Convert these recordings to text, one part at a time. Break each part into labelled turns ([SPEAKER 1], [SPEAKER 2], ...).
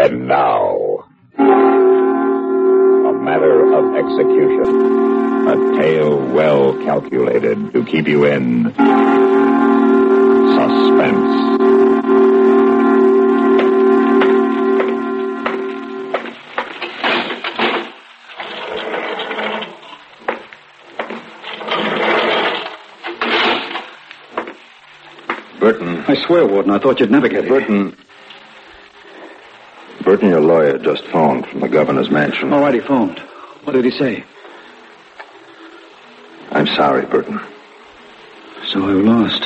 [SPEAKER 1] And now, a matter of execution. A tale well calculated to keep you in suspense.
[SPEAKER 2] Burton.
[SPEAKER 3] I swear, Warden, I thought you'd never get
[SPEAKER 2] Burton, your lawyer just phoned from the governor's mansion.
[SPEAKER 3] All right, he phoned. What did he say?
[SPEAKER 2] I'm sorry, Burton.
[SPEAKER 3] So I've lost.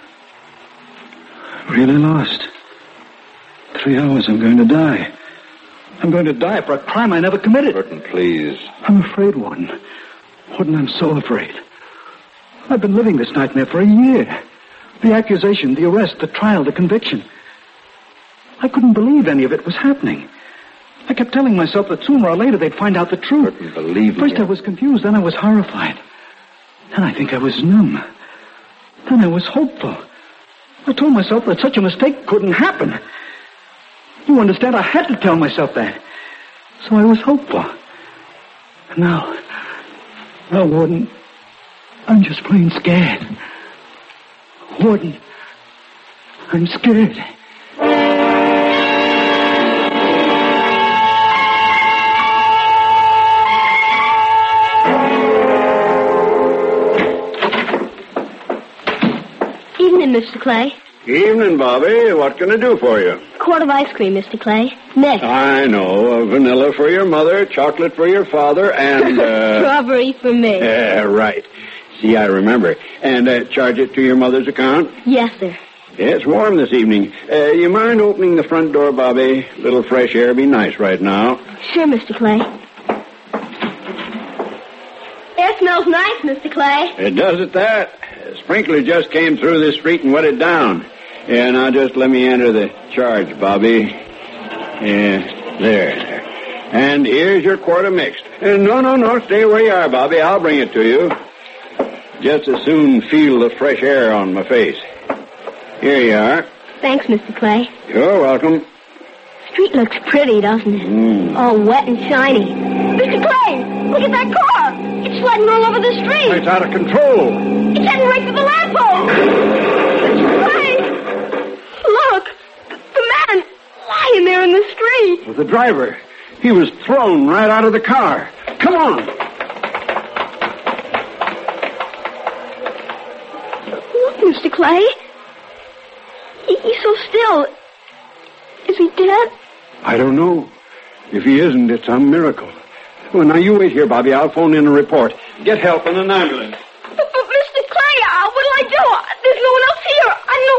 [SPEAKER 3] Really lost. 3 hours, I'm going to die. I'm going to die for a crime I never committed.
[SPEAKER 2] Burton, please.
[SPEAKER 3] I'm afraid, Warden. Warden, I'm so afraid. I've been living this nightmare for a year. The accusation, the arrest, the trial, the conviction. I couldn't believe any of it was happening. I kept telling myself that sooner or later they'd find out the truth.
[SPEAKER 2] Burton, believe me.
[SPEAKER 3] First I was confused, then I was horrified. Then I think I was numb. Then I was hopeful. I told myself that such a mistake couldn't happen. You understand? I had to tell myself that. So I was hopeful. And now, Warden, I'm just plain scared. Warden, I'm scared.
[SPEAKER 4] Evening, Mr. Clay.
[SPEAKER 5] Evening, Bobby. What can I do for you?
[SPEAKER 4] Quart of ice cream, Mr. Clay. Next.
[SPEAKER 5] I know. Vanilla for your mother, chocolate for your father, and,
[SPEAKER 4] Strawberry for me.
[SPEAKER 5] Right. See, I remember. And, charge it to your mother's account?
[SPEAKER 4] Yes, sir.
[SPEAKER 5] It's warm this evening. You mind opening the front door, Bobby? A little fresh air be nice right now.
[SPEAKER 4] Sure, Mr. Clay. Air smells nice, Mr. Clay.
[SPEAKER 5] It does at that. A sprinkler just came through this street and wet it down. Yeah, now just let me enter the charge, Bobby. Yeah, there. And here's your quart of mixed. No, stay where you are, Bobby. I'll bring it to you. Just as soon feel the fresh air on my face. Here you are.
[SPEAKER 4] Thanks, Mr. Clay.
[SPEAKER 5] You're welcome.
[SPEAKER 4] Street looks pretty, doesn't it? All wet and shiny. Mr. Clay, look at that car. It's sliding all over the street.
[SPEAKER 5] It's out of control.
[SPEAKER 4] It's heading right for the lamppost. Mr. Clay, look. The man lying there in the street.
[SPEAKER 5] The driver. He was thrown right out of the car. Come on.
[SPEAKER 4] Look, Mr. Clay. He's so still. Is he dead?
[SPEAKER 5] I don't know. If he isn't, it's a miracle. Well, now you wait here, Bobby. I'll phone in a report. Get help in an ambulance.
[SPEAKER 4] But Mr. Clay, what'll I do? There's no one else here.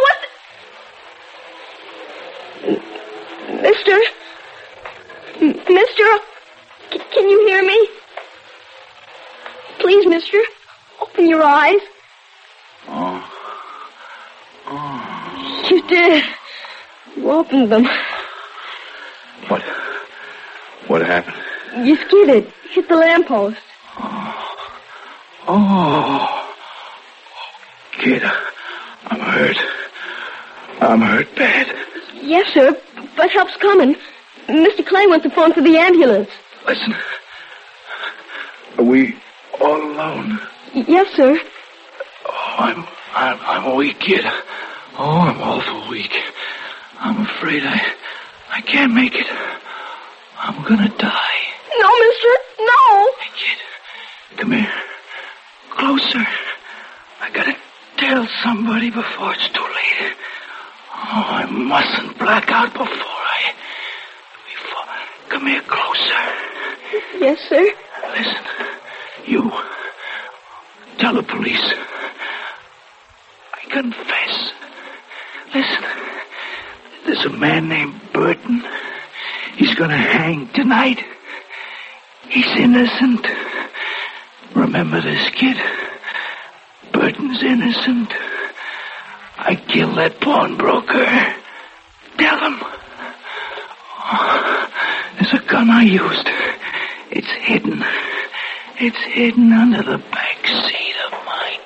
[SPEAKER 4] I don't know what... Mister, can you hear me? Please, mister, open your eyes. You did. You opened them.
[SPEAKER 2] What happened?
[SPEAKER 4] You skidded. Hit the lamppost.
[SPEAKER 2] Kid, I'm hurt. I'm hurt bad.
[SPEAKER 4] Yes, sir, but help's coming. Mr. Clay wants to phone for the ambulance.
[SPEAKER 2] Listen. Are we all alone?
[SPEAKER 4] Yes, sir.
[SPEAKER 2] Oh, I'm weak, kid. Oh, I'm awful weak. I'm afraid I can't make it. I'm gonna die.
[SPEAKER 4] No, mister, no.
[SPEAKER 2] Hey, kid, come here. Closer. I gotta tell somebody before it's too late. Oh, I mustn't black out before Come here closer.
[SPEAKER 4] Yes, sir.
[SPEAKER 2] Listen, you tell the police. I confess. Listen, there's a man named Burton. He's gonna hang tonight. He's innocent. Remember this, kid? Burton's innocent. I killed that pawnbroker. Tell him. Oh, there's a gun I used. It's hidden. It's hidden under the back seat of my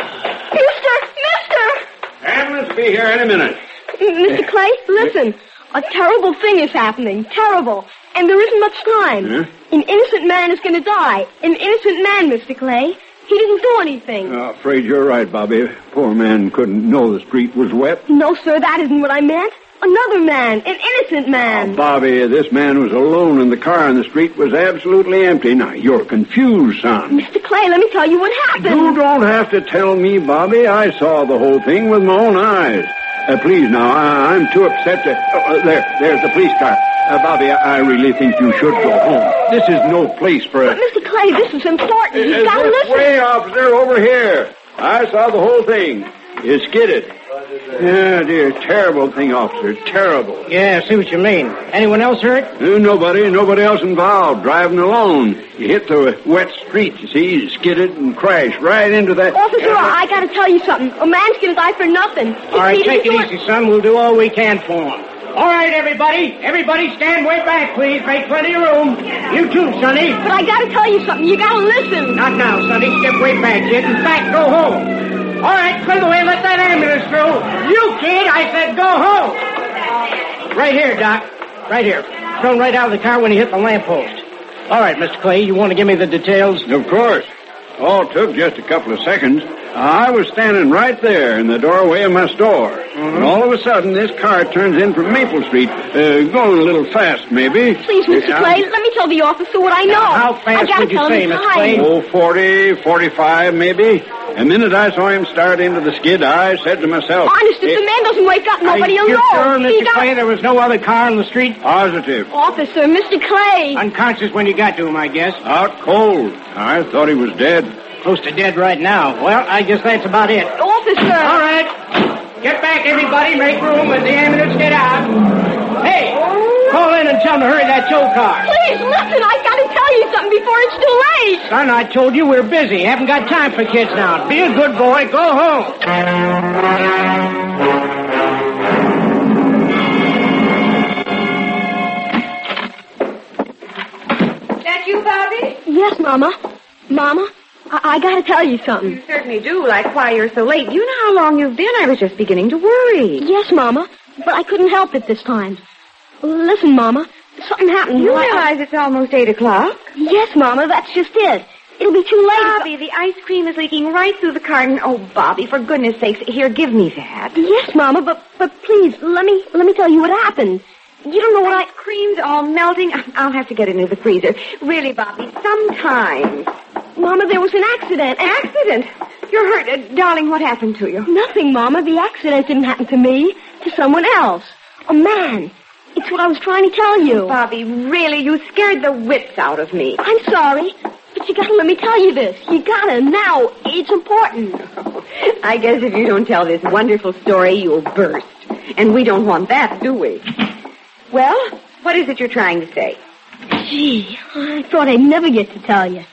[SPEAKER 2] car.
[SPEAKER 4] Mister!
[SPEAKER 5] Ambulance will be here any minute.
[SPEAKER 4] Mr. Clay, listen. A terrible thing is happening. Terrible. And there isn't much time.
[SPEAKER 5] Huh?
[SPEAKER 4] An innocent man is going to die. An innocent man, Mr. Clay. He didn't do anything.
[SPEAKER 5] I'm afraid you're right, Bobby. Poor man couldn't know the street was wet.
[SPEAKER 4] No, sir, that isn't what I meant. Another man. An innocent man.
[SPEAKER 5] Oh, Bobby, this man was alone in the car and the street was absolutely empty. Now, you're confused, son.
[SPEAKER 4] Mr. Clay, let me tell you what happened.
[SPEAKER 5] You don't have to tell me, Bobby. I saw the whole thing with my own eyes. Please, now, I'm too upset to... there's the police car. Bobby, I really think you should go home. This is no place for
[SPEAKER 4] But, Mr. Clay, this is important. You've got to
[SPEAKER 5] This
[SPEAKER 4] listen.
[SPEAKER 5] way, officer, over here. I saw the whole thing. You skidded. Yeah, dear, terrible thing, officer. Terrible.
[SPEAKER 6] Yeah, I see what you mean. Anyone else hurt?
[SPEAKER 5] Nobody else involved. Driving alone. You hit the wet street, you see. You skidded and crashed right into that...
[SPEAKER 4] Officer, I got to tell you something. A man's going to die for nothing.
[SPEAKER 6] All right, take it easy, son. We'll do all we can for him. All right, everybody. Everybody stand way back, please. Make plenty of room. You too, Sonny.
[SPEAKER 4] But I got to tell you something. You got to listen.
[SPEAKER 6] Not now, Sonny. Step way back, kid. In fact, go home. All right, clear the way. Let that ambulance through. You, kid, I said go home. Right here, Doc. Right here. Thrown right out of the car when he hit the lamppost. All right, Mr. Clay, you want to give me the details?
[SPEAKER 5] Of course. All took just a couple of seconds. I was standing right there in the doorway of my store. And all of a sudden, this car turns in from Maple Street, going a little fast, maybe.
[SPEAKER 4] Please, Mr. Clay, let me tell the officer what I know.
[SPEAKER 6] How fast would you say, Miss Clay?
[SPEAKER 5] Oh, 40, 45, maybe. The minute I saw him start into the skid, I said to myself...
[SPEAKER 4] Honest, if the man doesn't wake up, nobody will know.
[SPEAKER 6] Are you sure, Mr. Clay, there was no other car on the street?
[SPEAKER 5] Positive.
[SPEAKER 4] Officer, Mr. Clay.
[SPEAKER 6] Unconscious when you got to him, I guess.
[SPEAKER 5] Out cold. I thought he was dead.
[SPEAKER 6] Close to dead right now. Well, I guess that's about it.
[SPEAKER 4] Officer.
[SPEAKER 6] All right. Get back, everybody. Make room as the ambulance get out. Hey, call in and tell them to hurry that tow car.
[SPEAKER 4] Please, listen. I got to tell you something before it's too late.
[SPEAKER 6] Son, I told you we're busy. Haven't got time for kids now. Be a good boy. Go home.
[SPEAKER 7] That you, Bobby?
[SPEAKER 4] Yes, Mama. Mama, I got to tell you something.
[SPEAKER 7] You certainly do, like why you're so late. You know how long you've been? I was just beginning to worry.
[SPEAKER 4] Yes, Mama, but I couldn't help it this time. Listen, Mama, something happened.
[SPEAKER 7] You realize it's almost 8 o'clock?
[SPEAKER 4] Yes, Mama, that's just it. It'll be too late.
[SPEAKER 7] Bobby, the ice cream is leaking right through the carton. Oh, Bobby, for goodness sakes, here, give me that.
[SPEAKER 4] Yes, Mama, but please, let me tell you what happened. You don't know what
[SPEAKER 7] Ice cream's all melting. I'll have to get it into the freezer. Really, Bobby, sometimes.
[SPEAKER 4] Mama, there was an accident.
[SPEAKER 7] Accident? You're hurt. Darling, what happened to you?
[SPEAKER 4] Nothing, Mama. The accident didn't happen to me. To someone else. A man. It's what I was trying to tell you.
[SPEAKER 7] Bobby, really, you scared the wits out of me.
[SPEAKER 4] I'm sorry, but you gotta let me tell you this. You gotta. Now, it's important.
[SPEAKER 7] I guess if you don't tell this wonderful story, you'll burst. And we don't want that, do we? Well, what is it you're trying to say?
[SPEAKER 4] Gee, I thought I'd never get to tell you.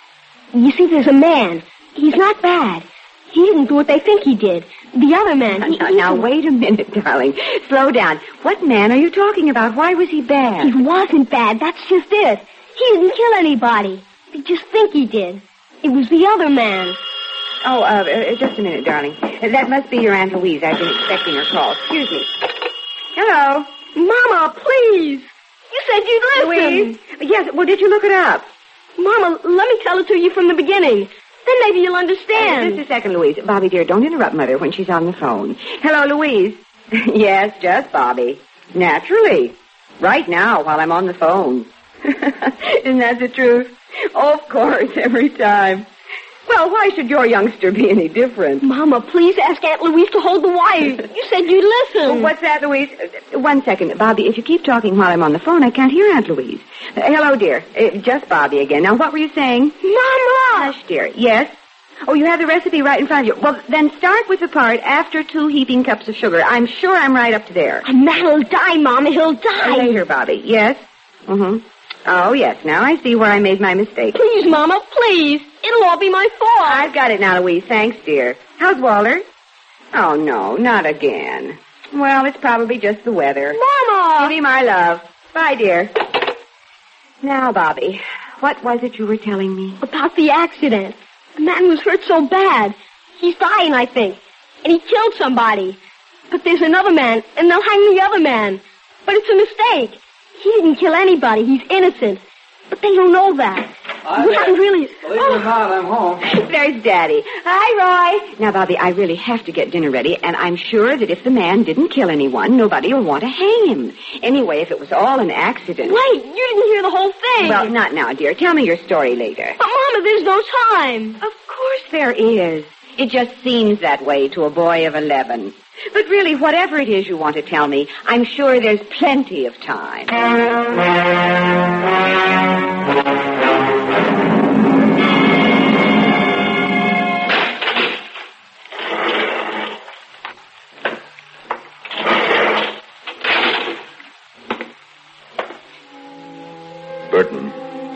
[SPEAKER 4] You see, there's a man. He's not bad. He didn't do what they think he did. The other man...
[SPEAKER 7] Now, wait a minute, darling. Slow down. What man are you talking about? Why was he bad?
[SPEAKER 4] He wasn't bad. That's just it. He didn't kill anybody. They just think he did. It was the other man.
[SPEAKER 7] Oh, just a minute, darling. That must be your Aunt Louise. I've been expecting her call. Excuse me. Hello?
[SPEAKER 4] Mama, please. You said you'd listen.
[SPEAKER 7] Louise? Yes, well, did you look it up?
[SPEAKER 4] Mama, let me tell it to you from the beginning. Then maybe you'll understand.
[SPEAKER 7] Just a second, Louise. Bobby, dear, don't interrupt Mother when she's on the phone. Hello, Louise. Yes, just Bobby. Naturally. Right now, while I'm on the phone. Isn't that the truth? Oh, of course, every time. Well, why should your youngster be any different?
[SPEAKER 4] Mama, please ask Aunt Louise to hold the wire. You said you'd listen.
[SPEAKER 7] Well, what's that, Louise? 1 second. Bobby, if you keep talking while I'm on the phone, I can't hear Aunt Louise. Hello, dear. Just Bobby again. Now, what were you saying?
[SPEAKER 4] Mama!
[SPEAKER 7] Hush, dear. Yes? Oh, you have the recipe right in front of you. Well, then start with the part after 2 heaping cups of sugar. I'm sure I'm right up to there.
[SPEAKER 4] A man will die, Mama. He'll die.
[SPEAKER 7] Later, Bobby. Yes? Mm-hmm. Oh, yes. Now I see where I made my mistake.
[SPEAKER 4] Please, Mama, please. It'll all be my fault.
[SPEAKER 7] I've got it now, Louise. Thanks, dear. How's Walter? Oh, no, not again. Well, it's probably just the weather.
[SPEAKER 4] Mama!
[SPEAKER 7] Give me my love. Bye, dear. Now, Bobby, what was it you were telling me?
[SPEAKER 4] About the accident. The man was hurt so bad. He's dying, I think. And he killed somebody. But there's another man, and they'll hang the other man. But it's a mistake. He didn't kill anybody. He's innocent. But they don't know that. You haven't really...
[SPEAKER 3] Believe it or not, I'm home.
[SPEAKER 7] There's Daddy. Hi, Roy. Now, Bobby, I really have to get dinner ready, and I'm sure that if the man didn't kill anyone, nobody will want to hang him. Anyway, if it was all an accident...
[SPEAKER 4] Wait, you didn't hear the whole thing.
[SPEAKER 7] Well, not now, dear. Tell me your story later.
[SPEAKER 4] But, Mama, there's no time.
[SPEAKER 7] Of course there is. It just seems that way to a boy of 11. But really, whatever it is you want to tell me, I'm sure there's plenty of time.
[SPEAKER 1] Burton.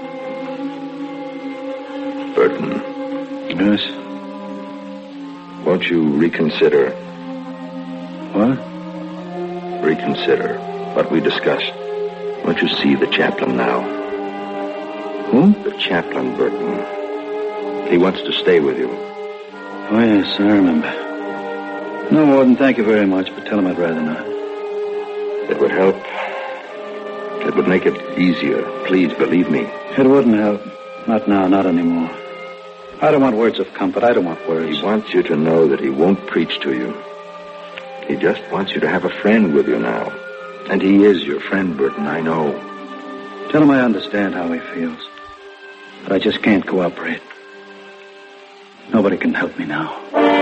[SPEAKER 3] Yes?
[SPEAKER 1] Won't you reconsider?
[SPEAKER 3] What?
[SPEAKER 1] Reconsider what we discussed. Won't you see the chaplain now?
[SPEAKER 3] Who?
[SPEAKER 1] The chaplain, Burton. He wants to stay with you.
[SPEAKER 3] Oh, yes, I remember. No, Warden, thank you very much, but tell him I'd rather not.
[SPEAKER 1] It would help. It would make it easier. Please, believe me.
[SPEAKER 3] It wouldn't help. Not now, not anymore. I don't want words of comfort. I don't want words.
[SPEAKER 1] He wants you to know that he won't preach to you. He just wants you to have a friend with you now. And he is your friend, Burton, I know.
[SPEAKER 3] Tell him I understand how he feels. But I just can't cooperate. Nobody can help me now.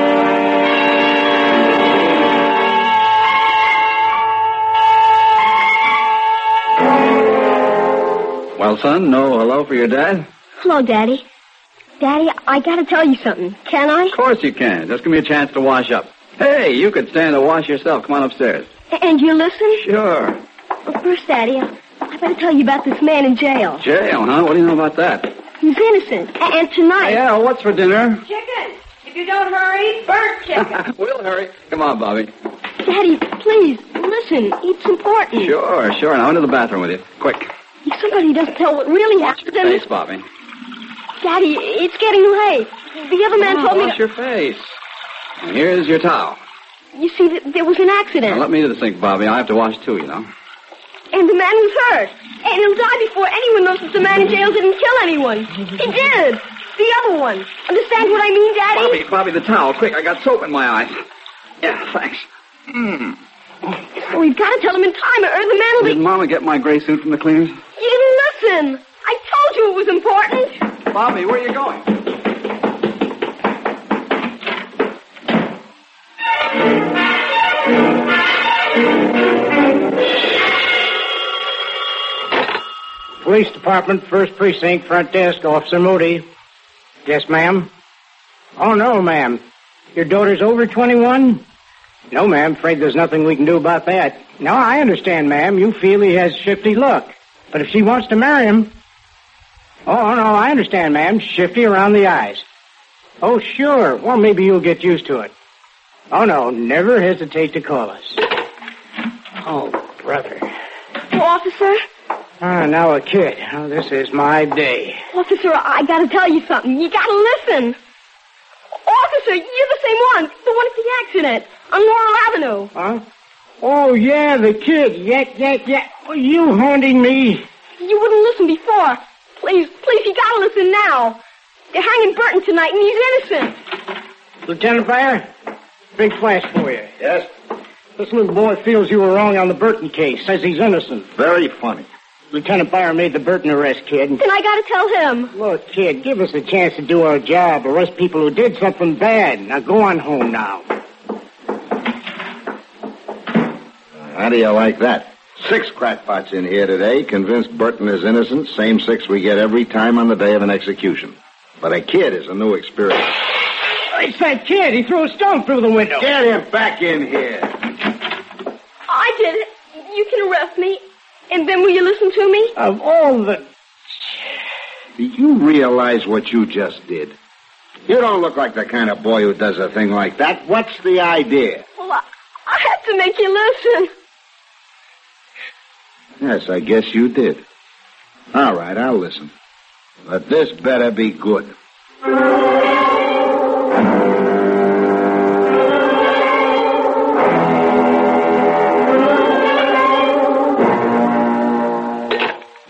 [SPEAKER 8] Well, son, no hello for your dad?
[SPEAKER 4] Hello, Daddy. Daddy, I gotta tell you something. Can I?
[SPEAKER 8] Of course you can. Just give me a chance to wash up. Hey, you could stand to wash yourself. Come on upstairs.
[SPEAKER 4] And you listen?
[SPEAKER 8] Sure.
[SPEAKER 4] Well, first, Daddy, I better tell you about this man in jail.
[SPEAKER 8] Jail, huh? What do you know about that?
[SPEAKER 4] He's innocent. And tonight...
[SPEAKER 8] Yeah, what's for dinner?
[SPEAKER 7] Chicken. If you don't hurry, burnt chicken.
[SPEAKER 8] We'll hurry. Come on, Bobby.
[SPEAKER 4] Daddy, please, listen. It's important.
[SPEAKER 8] Sure. Now into the bathroom with you. Quick.
[SPEAKER 4] If somebody doesn't tell what really happened...
[SPEAKER 8] Face, Bobby.
[SPEAKER 4] Daddy, it's getting late. The other man told me...
[SPEAKER 8] Wash your face. And here's your towel.
[SPEAKER 4] You see, there was an accident.
[SPEAKER 8] Now, let me to the sink, Bobby. I have to wash too, you know.
[SPEAKER 4] And the man was hurt. And he'll die before anyone knows that the man in jail didn't kill anyone. He did. The other one. Understand what I mean, Daddy?
[SPEAKER 8] Bobby, the towel. Quick, I got soap in my eyes. Yeah, thanks.
[SPEAKER 4] We've got to tell him in time, or the man will be...
[SPEAKER 8] Did Mama get my gray suit from the cleaners?
[SPEAKER 4] You didn't listen. I told you it was important.
[SPEAKER 8] Bobby, where are you going?
[SPEAKER 6] Police Department, First Precinct, Front Desk, Officer Moody. Yes, ma'am? Oh, no, ma'am. Your daughter's over 21? No, ma'am. Afraid there's nothing we can do about that. No, I understand, ma'am. You feel he has shifty look. But if she wants to marry him... Oh, no, I understand, ma'am. Shifty around the eyes. Oh, sure. Well, maybe you'll get used to it. Oh, no. Never hesitate to call us. Oh, brother.
[SPEAKER 4] Oh, officer?
[SPEAKER 6] Now a kid. Oh, this is my day.
[SPEAKER 4] Officer, I gotta tell you something. You gotta listen. Officer, you're the same one. The one at the accident. On Laurel Avenue.
[SPEAKER 6] Huh? Oh, yeah, the kid. Yeah. Oh, you haunting me.
[SPEAKER 4] You wouldn't listen before. Please, you gotta listen now. They're hanging Burton tonight, and he's innocent.
[SPEAKER 6] Lieutenant Bayer, big flash for you.
[SPEAKER 5] Yes?
[SPEAKER 6] This little boy feels you were wrong on the Burton case. Says he's innocent.
[SPEAKER 5] Very funny.
[SPEAKER 6] Lieutenant Bayer made the Burton arrest, kid.
[SPEAKER 4] Then I gotta tell him.
[SPEAKER 6] Look, kid, give us a chance to do our job. Arrest people who did something bad. Now go on home now.
[SPEAKER 5] How do you like that? 6 crackpots in here today, convinced Burton is innocent. Same 6 we get every time on the day of an execution. But a kid is a new experience.
[SPEAKER 6] It's that kid. He threw a stone through the window.
[SPEAKER 5] Get him back in here.
[SPEAKER 4] I did it. You can arrest me. And then will you listen to me?
[SPEAKER 6] Of all the...
[SPEAKER 5] Do you realize what you just did? You don't look like the kind of boy who does a thing like that. What's the idea?
[SPEAKER 4] Well, I had to make you listen.
[SPEAKER 5] Yes, I guess you did. All right, I'll listen. But this better be good.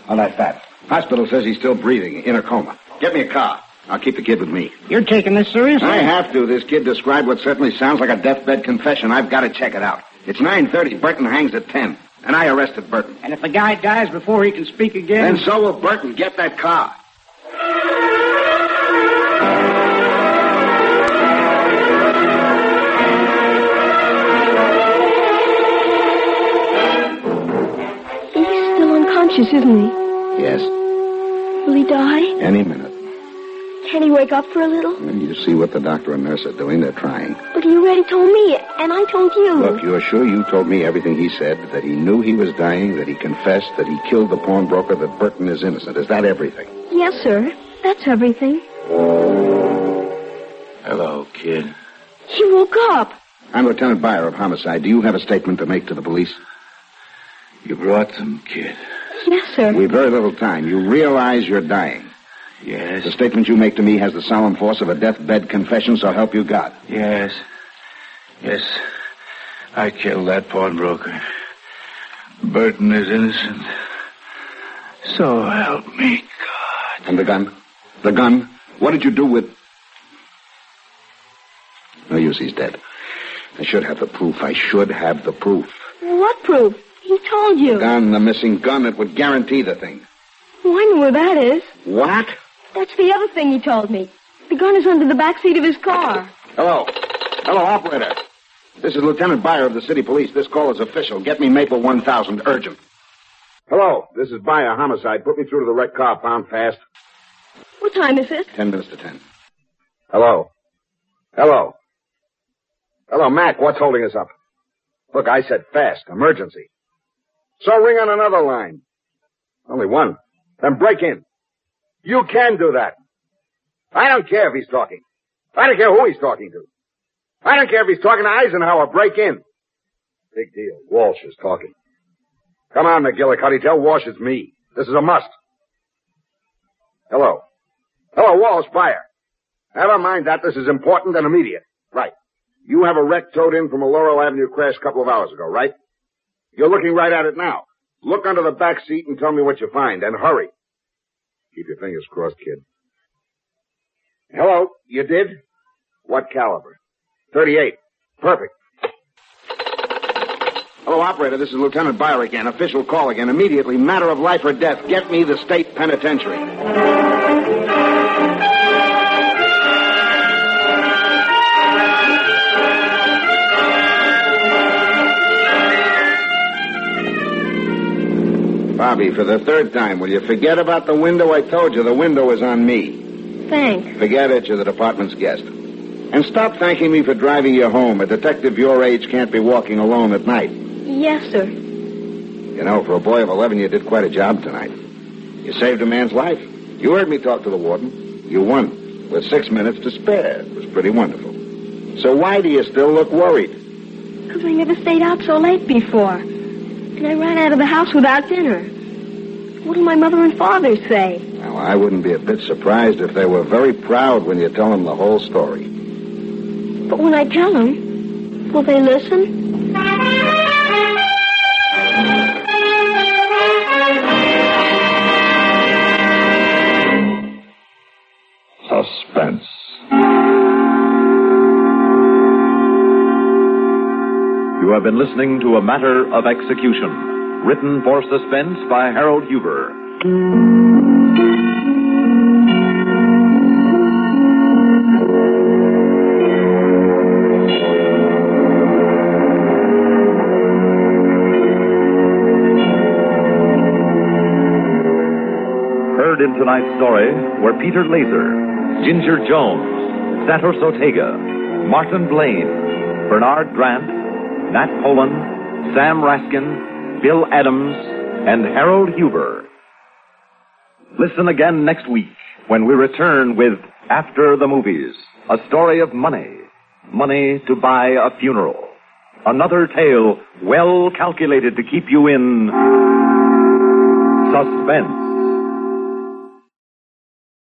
[SPEAKER 5] How's that fat? Hospital says he's still breathing, in a coma. Get me a car. I'll keep the kid with me.
[SPEAKER 6] You're taking this seriously?
[SPEAKER 5] I have to. This kid described what certainly sounds like a deathbed confession. I've got to check it out. It's 9:30. Burton hangs at 10. And I arrested Burton.
[SPEAKER 6] And if the guy dies before he can speak again...
[SPEAKER 5] Then so will Burton. Get that car.
[SPEAKER 4] He's still unconscious, isn't he?
[SPEAKER 5] Yes.
[SPEAKER 4] Will he die?
[SPEAKER 5] Any minute.
[SPEAKER 4] Can he wake up for a little?
[SPEAKER 5] You see what the doctor and nurse are doing. They're trying.
[SPEAKER 4] But he already told me, and I told you.
[SPEAKER 5] Look, you're sure you told me everything he said, that he knew he was dying, that he confessed, that he killed the pawnbroker, that Burton is innocent. Is that everything?
[SPEAKER 4] Yes, sir. That's everything.
[SPEAKER 2] Hello, kid.
[SPEAKER 4] He woke up.
[SPEAKER 5] I'm Lieutenant Byer of Homicide. Do you have a statement to make to the police?
[SPEAKER 2] You brought them, kid.
[SPEAKER 4] Yes, sir.
[SPEAKER 5] We've very little time. You realize you're dying.
[SPEAKER 2] Yes.
[SPEAKER 5] The statement you make to me has the solemn force of a deathbed confession, so help you God.
[SPEAKER 2] Yes. Yes. I killed that pawnbroker. Burton is innocent. So help me, God.
[SPEAKER 5] And the gun? The gun? What did you do with... No use, he's dead. I should have the proof. I should have the proof.
[SPEAKER 4] What proof? He told you.
[SPEAKER 5] Gun, the missing gun. It would guarantee the thing.
[SPEAKER 4] Oh, I know where that is.
[SPEAKER 5] What?
[SPEAKER 4] That's the other thing he told me. The gun is under the back seat of his car.
[SPEAKER 5] Hello. Hello, operator. This is Lieutenant Byer of the city police. This call is official. Get me Maple 1000, urgent. Hello, this is Byer, Homicide. Put me through to the wrecked car, pound fast.
[SPEAKER 4] What time is it?
[SPEAKER 5] 10 minutes to 10. Hello. Hello. Hello, Mac, what's holding us up? Look, I said fast, emergency. So ring on another line. Only one. Then break in. You can do that. I don't care if he's talking. I don't care who he's talking to. I don't care if he's talking to Eisenhower. Break in. Big deal. Walsh is talking. Come on, McGillicuddy. Tell Walsh it's me. This is a must. Hello. Hello, Walsh, Byer. Never mind that. This is important and immediate. Right. You have a wreck towed in from a Laurel Avenue crash a couple of hours ago, right? You're looking right at it now. Look under the back seat and tell me what you find, and hurry. Keep your fingers crossed, kid. Hello, you did? What caliber? 38. Perfect. Hello, operator, this is Lieutenant Byer again. Official call again. Immediately, matter of life or death. Get me the state penitentiary. Bobby, for the third time, will you forget about the window? I told you the window is on me.
[SPEAKER 4] Thanks.
[SPEAKER 5] Forget it. You're the department's guest. And stop thanking me for driving you home. A detective your age can't be walking alone at night.
[SPEAKER 4] Yes, sir.
[SPEAKER 5] You know, for a boy of 11, you did quite a job tonight. You saved a man's life. You heard me talk to the warden. You won with 6 minutes to spare. It was pretty wonderful. So why do you still look worried?
[SPEAKER 4] Because I never stayed out so late before. And I ran out of the house without dinner. What'll my mother and father say?
[SPEAKER 5] Now, I wouldn't be a bit surprised if they were very proud when you tell them the whole story.
[SPEAKER 4] But when I tell them, will they listen?
[SPEAKER 2] Suspense.
[SPEAKER 9] You have been listening to A Matter of Execution, written for Suspense by Harold Huber. Heard in tonight's story were Peter Laser, Ginger Jones, Santos Ortega, Martin Blaine, Bernard Grant, Nat Poland, Sam Raskin, Bill Adams, and Harold Huber. Listen again next week when we return with After the Movies, a story of money. Money to buy a funeral. Another tale well calculated to keep you in suspense.